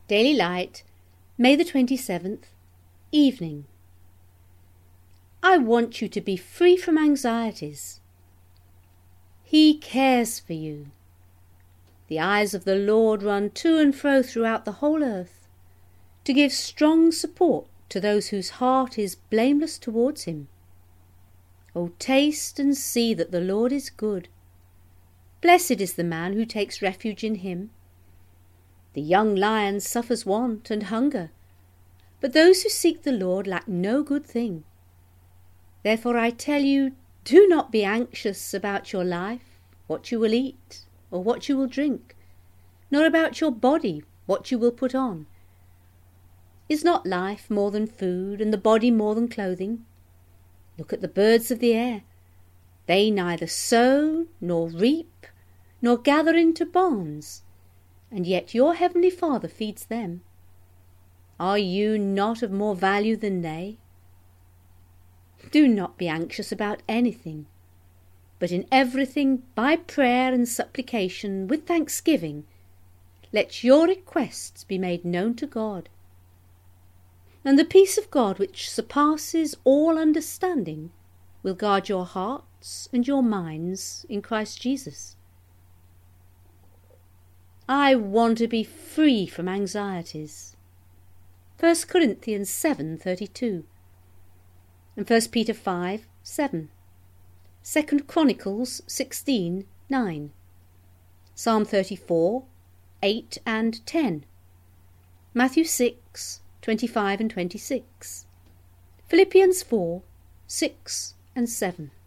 Daily Light, May the 27th, Evening. I want you to be free from anxieties. He cares for you. The eyes of the Lord run to and fro throughout the whole earth, to give strong support to those whose heart is blameless towards him. O taste and see that the Lord is good. Blessed is the man who takes refuge in him. The young lion suffers want and hunger, but those who seek the Lord lack no good thing. Therefore I tell you, do not be anxious about your life, what you will eat, or what you will drink, nor about your body, what you will put on. Is not life more than food, and the body more than clothing? Look at the birds of the air. They neither sow, nor reap, nor gather into barns, and yet your heavenly Father feeds them. Are you not of more value than they? Do not be anxious about anything, but in everything, by prayer and supplication, with thanksgiving, let your requests be made known to God. And the peace of God, which surpasses all understanding, will guard your hearts and your minds in Christ Jesus. I want to be free from anxieties. 1 Corinthians 7:32 and 1 Peter 5:7, 2 Chronicles 16:9, Psalm 34:8 and 10, Matthew 6:25 and 26, Philippians 4:6 and 7.